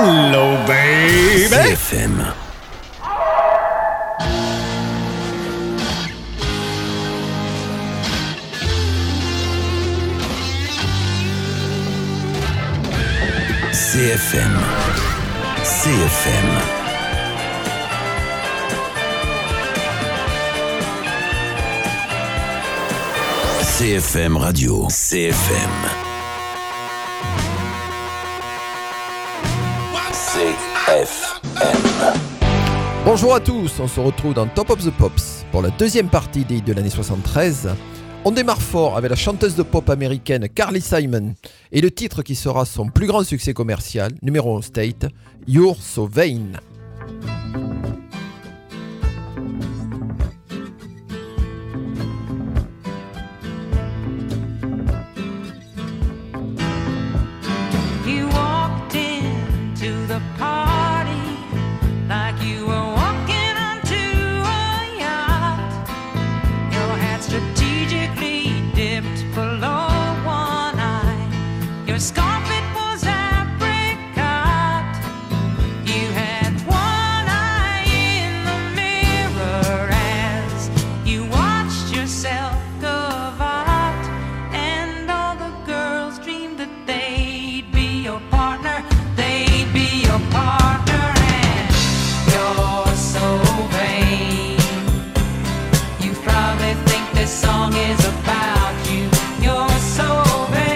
Hello, baby. CFM. CFM. CFM. CFM Radio. CFM. CFM. Bonjour à tous, on se retrouve dans Top of the Pops pour la deuxième partie des hits de l'année 73. On démarre fort avec la chanteuse de pop américaine Carly Simon et le titre qui sera son plus grand succès commercial, numéro 1 state, You're So Vain. You walked into the party like you were walking onto a yacht. Your hat strategically dipped below one eye. Your scarf, it was apricot. You had one eye in the mirror as you watched yourself gavotte, and all the girls dreamed that they'd be your partner. They'd be your partner, and you're so vain. You probably think this song is about you. You're so vain.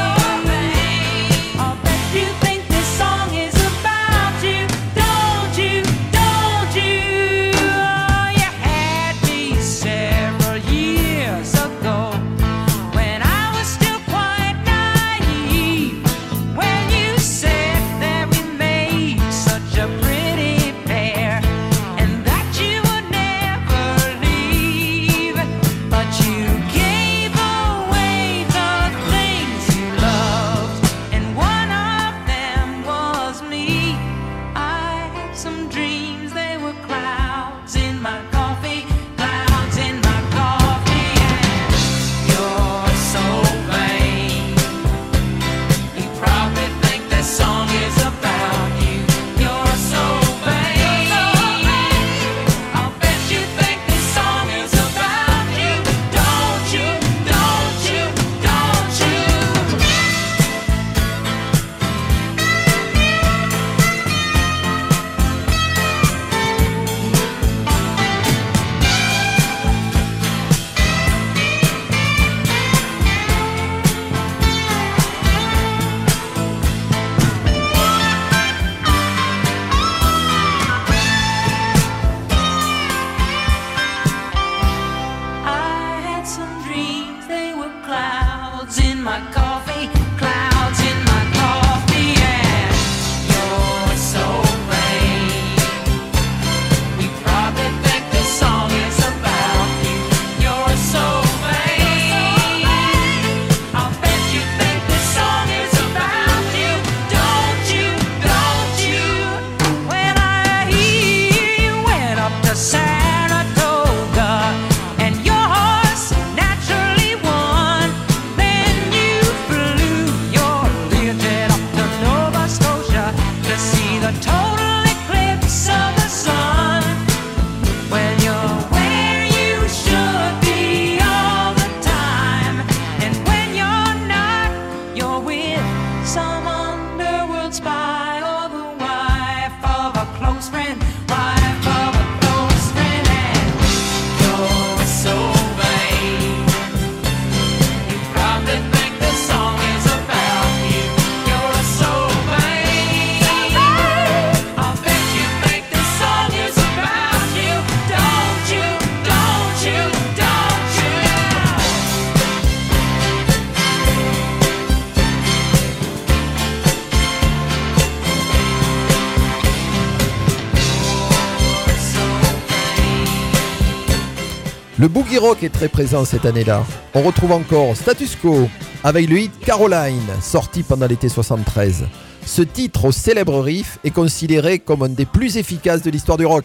I'll bet you think this song is about you. Don't you? Don't you? Oh, you had me several years ago when I was still quite naive. When you said that we made such a pretty pair and that you would never leave, but you gave away the things you loved, and one of them was me. I had some dreams, they were clouds in my coffee, clouds in my coffee, and you're so vain. You probably think this song is about you. You're so vain. I'll bet you think this song is about you. Don't you? Don't you? Don't you? I had some dreams, they were clouds in my coffee, clouds in my coffee, and you're so vain. You probably think this song is about you. You're so vain. I'll bet you think this song is about you. Don't you? Don't you? When I hear you went up to Saratoga and your horse naturally won, then you flew your Learjet up to Nova Scotia to see the total eclipse of the sun. When you're where you should be all the time, and when you're not, you're with some underworld spy or the wife of a close friend, wife of a close friend, and you're so vain. You probably think this song is about you. You're so vain. I'll bet you think this song is about you. Don't you? Don't you? Don't you? Le boogie rock est très présent cette année-là. On retrouve encore Status Quo avec le hit Caroline, sorti pendant l'été 73. Ce titre au célèbre riff est considéré comme un des plus efficaces de l'histoire du rock.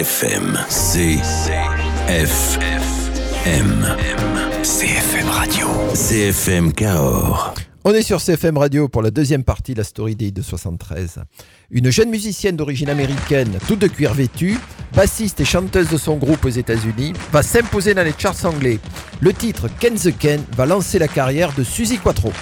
CFM. CFM Radio. CFM Cahors. On est sur CFM Radio pour la deuxième partie de la story des de 73. Une jeune musicienne d'origine américaine, toute de cuir vêtue, bassiste et chanteuse de son groupe aux États-Unis, va s'imposer dans les charts anglais. Le titre Ken the Ken va lancer la carrière de Suzi Quatro.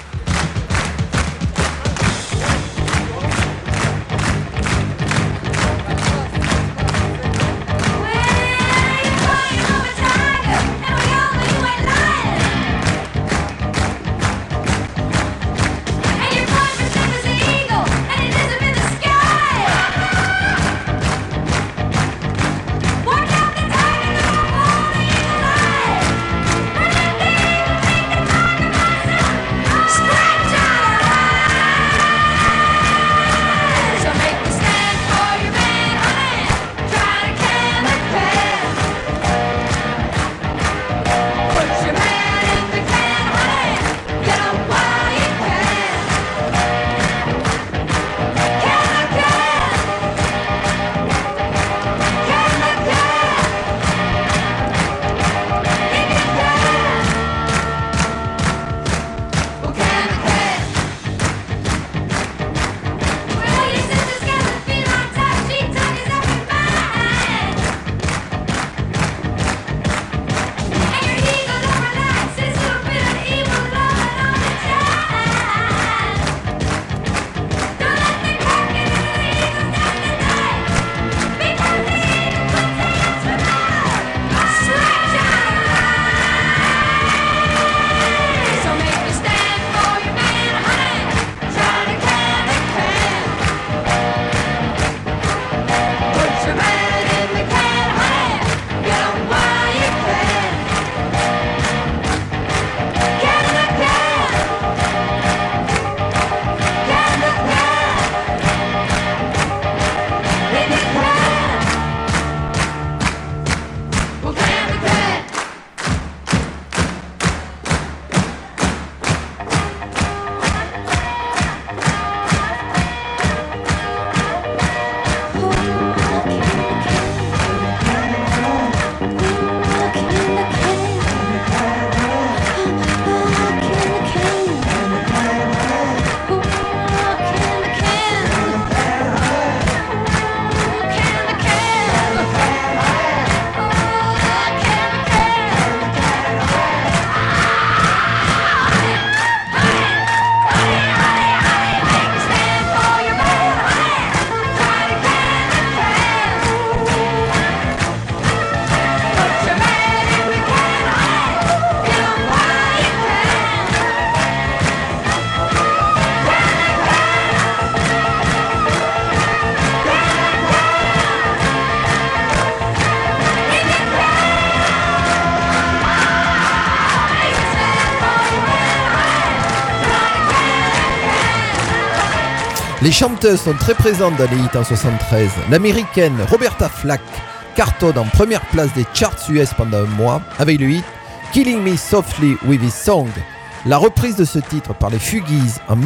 Les chanteuses sont très présentes dans les hits en 73. L'américaine Roberta Flack cartonne en première place des charts US pendant un mois avec le hit Killing Me Softly With His Song. La reprise de ce titre par les Fugees en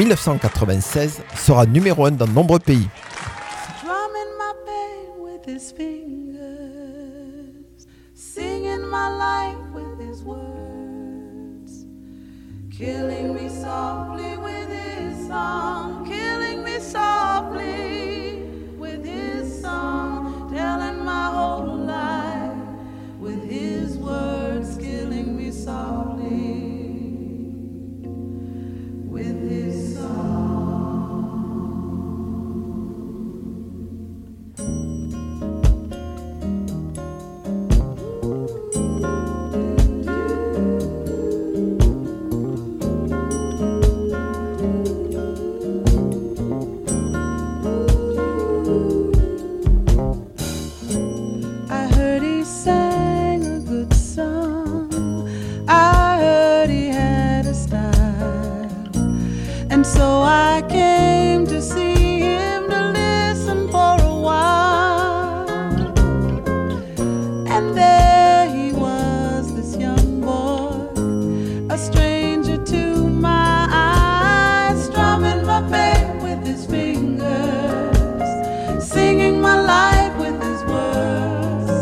1996 sera numéro 1 dans de nombreux pays. Drumming my pain with his fingers, singing my life with his words, killing me softly with his song, killing me softly with his song, telling my whole life with his words, killing me softly with his song. So I came to see him to listen for a while. And there he was, this young boy, a stranger to my eyes, strumming my pain with his fingers, singing my life with his words,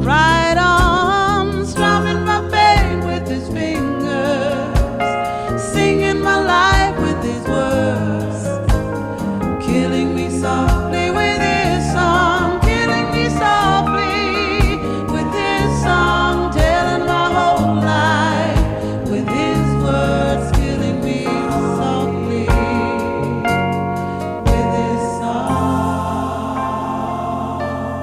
right arm, strumming my pain with his fingers, singing my life with his words, killing me softly with his song, killing me softly with his song, telling my whole life with his words, killing me softly with his song.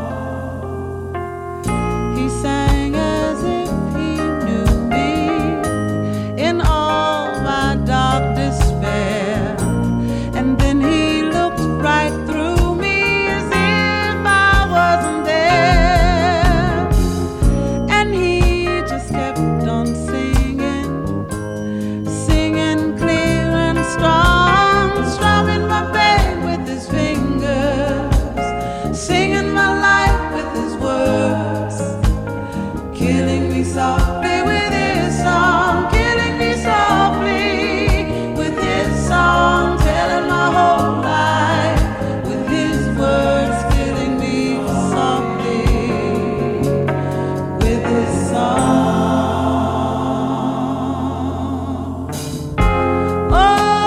He sang as if he knew me in all my dark despair, and then he looked right through me as if I wasn't there, and he just kept on singing, singing clear and strong, strumming my pain with his fingers, singing my life with his words, killing me softly with his song, killing me softly with his song, telling my whole life with his words, killing me softly with his song. Oh,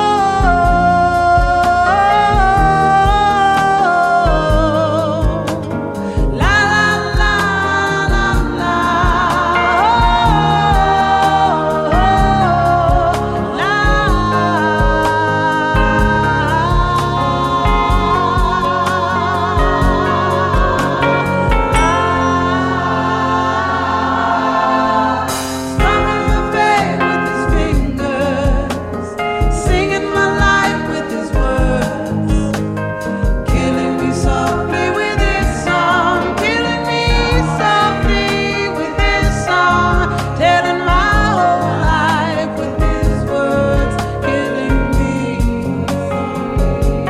la la la la la. Strumming my pain with his fingers, singing my life with his words, killing me softly with his song, killing me softly with his song, telling my whole life with his words, killing me softly.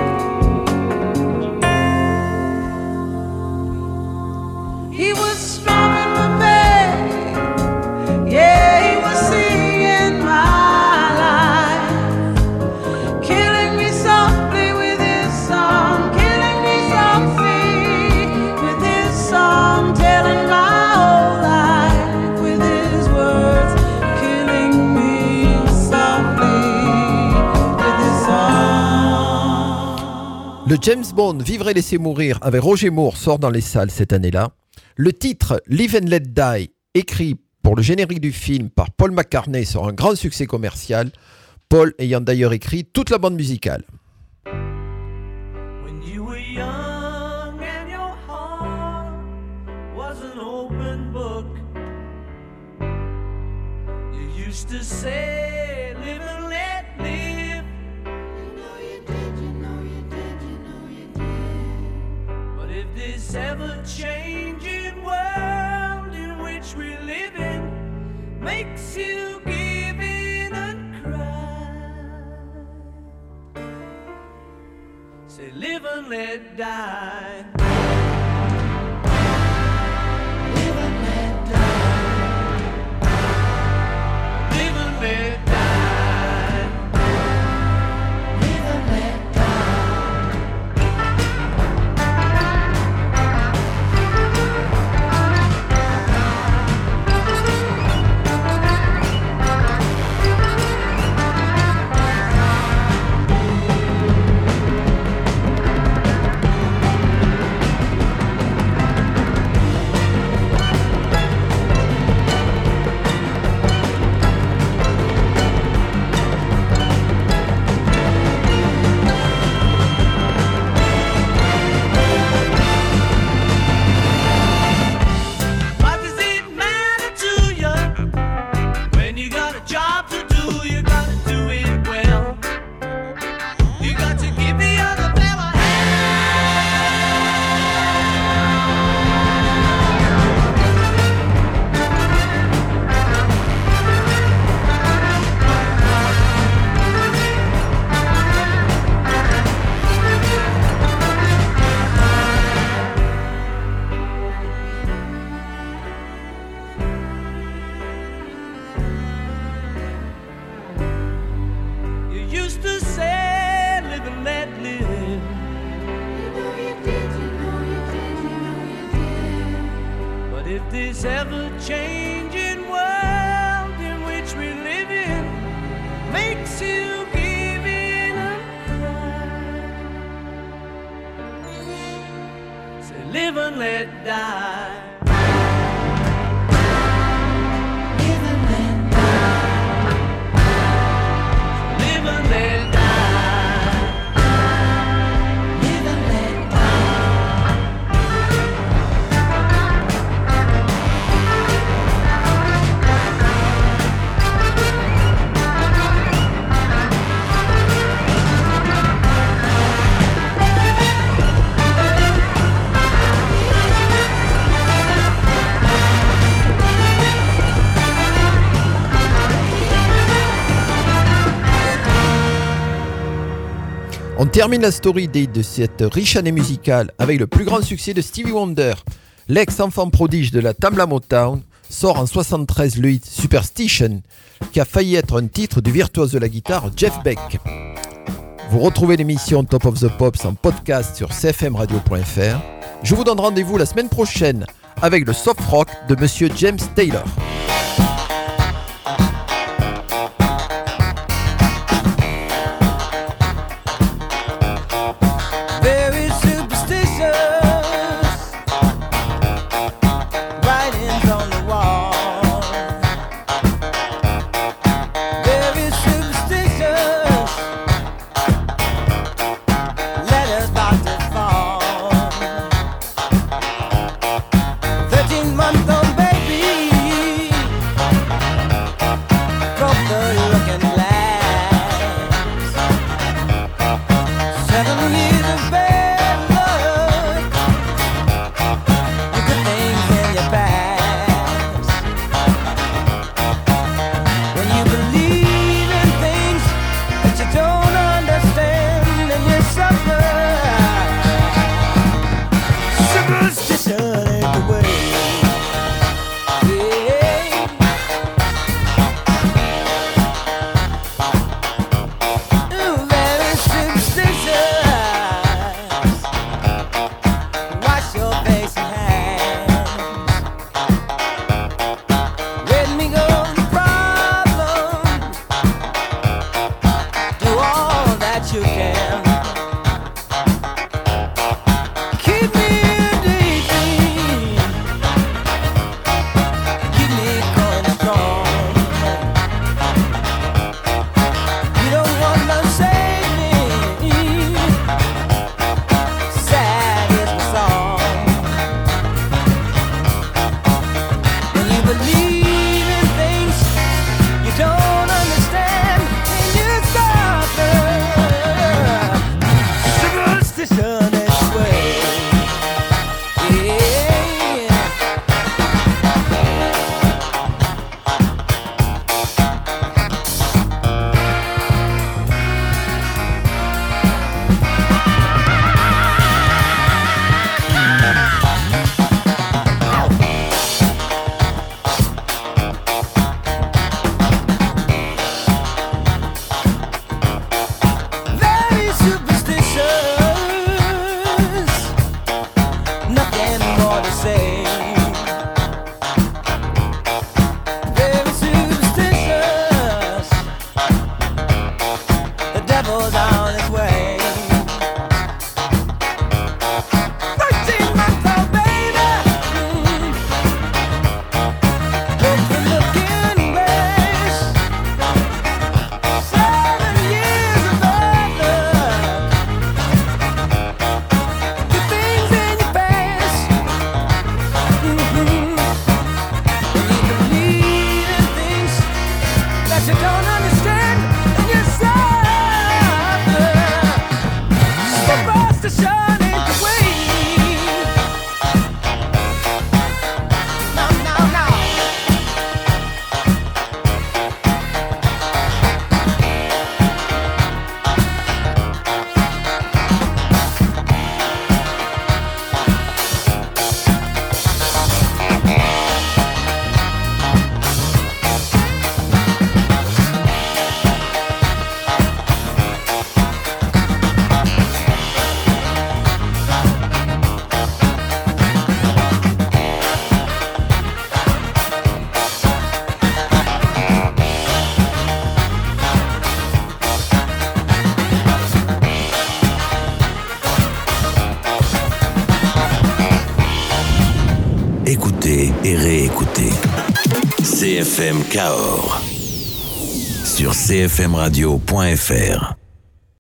He was strumming my pain, yeah, he was singing my life, killing me softly with his song, killing me softly with his song, telling my whole life with his words, killing me softly with his song. Le James Bond Vivre et laisser mourir avec Roger Moore sort dans les salles cette année-là. Le titre Live and Let Die, écrit pour le générique du film par Paul McCartney, sera un grand succès commercial, Paul ayant d'ailleurs écrit toute la bande musicale. When you were young and your heart was an open book, you used to say, live and let live. You know you did, you know you did, you know you did. But if this ever-changing world in which we live in makes you give in and cry, say live and let die. Live and let die. Live and let die. Live and let die. ever-changing world in which we live in makes you give in a cry. Say, live and let die. Live and let die. Live and let die. Live and let On termine la story day de cette riche année musicale avec le plus grand succès de Stevie Wonder. L'ex-enfant prodige de la Tamla Motown sort en 73 le hit Superstition, qui a failli être un titre du virtuose de la guitare Jeff Beck. Vous retrouvez l'émission Top of the Pops en podcast sur cfmradio.fr. Je vous donne rendez-vous la semaine prochaine avec le soft rock de Monsieur James Taylor. very superstitious writings on the wall. Very superstitious letters about to fall. 13-month-old baby broke the looking glass. 7 years of bad luck, and good things in your past. When you believe in things that you don't understand, and you suffer, superstition ain't the way. Ooh, very superstitious. Wash your face and hands. Let me go the problems. Do all that you can. Keep me daydream. Keep me going strong. You don't want to save me. Sad is the song. When you believe in things you don't understand, and you suffer. Superstition is the way. Yeah. Very superstitious, nothing more to say. Very superstitious, the devil's on his way. 13-month-old baby, broke the looking glass. 7 years of bad luck, good things in your past. When you believe in things that you don't understand, and you suffer. écouter et réécouter. CFM Cahors sur cfmradio.fr.